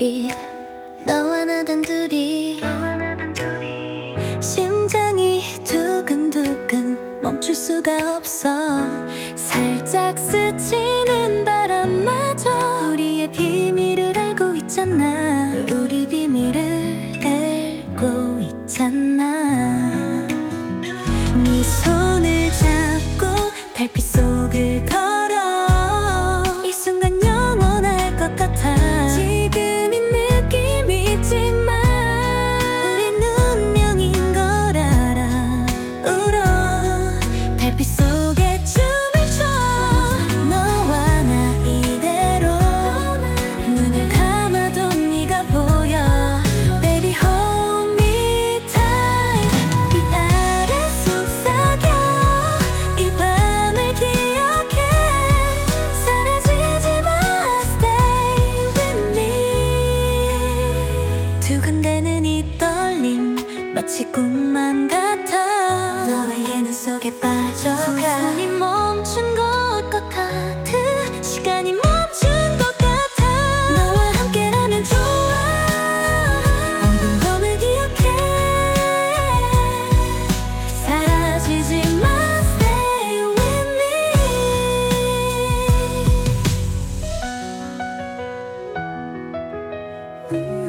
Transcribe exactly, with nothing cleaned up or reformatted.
우리 너와 나 단둘이 심장이 두근두근 멈출 수가 없어. 살짝 스치는 바람마저 우리의 비밀을 알고 있잖아. 우리 비밀을 알고 있잖아. 네 손을 잡고 달빛 속을 걸어. 이 순간 영원할 것 같아. 지금 이 느낌 있지만 우린 운명인 걸 알아. 울어 달빛 속에 춤을 춰. 너와 나 이대로 눈을 감아도 네가 보여. Baby hold me tight. 이 아래 속삭여. 이 밤을 기억해. 사라지지 마. Stay with me. 두근대는 이 떨림 마치 꿈만 같아. 너의 눈 속에 빠져가. 손이 멈춘 것 같아. 시간이 멈춘 것 같아. 너와 함께라면 좋아. 온 밤을 기억해. 사라지지 마. Stay with me.